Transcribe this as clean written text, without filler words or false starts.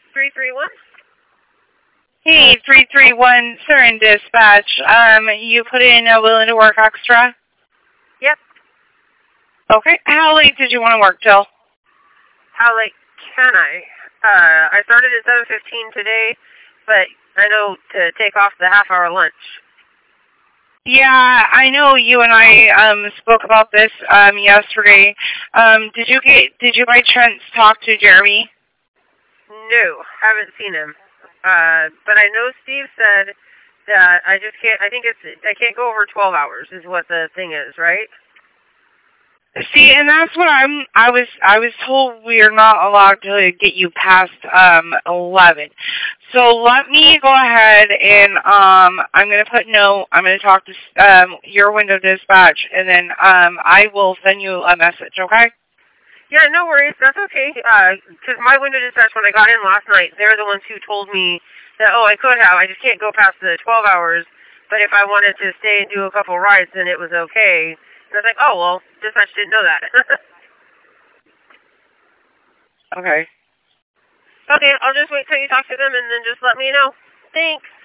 331? Hey, 331 Surin Dispatch. You put in willing to work extra? Yep. Okay. How late did you want to work till? How late can I? I started at 7:15 today, but I know to take off the half-hour lunch. Yeah, I know you and I spoke about this yesterday. Did you by chance talk to Jeremy? No, haven't seen him. But I know Steve said that I can't go over 12 hours is what the thing is, right? See, and that's what I was told we are not allowed to get you past 11. So let me go ahead and I'm going to put no. I'm going to talk to your window dispatch, and then I will send you a message. Okay? Yeah, no worries. That's okay. Because my window dispatch, when I got in last night, they're the ones who told me that, I could have. I just can't go past the 12 hours. But if I wanted to stay and do a couple rides, then it was okay. And I was like, dispatch didn't know that. Okay. Okay, I'll just wait till you talk to them and then just let me know. Thanks.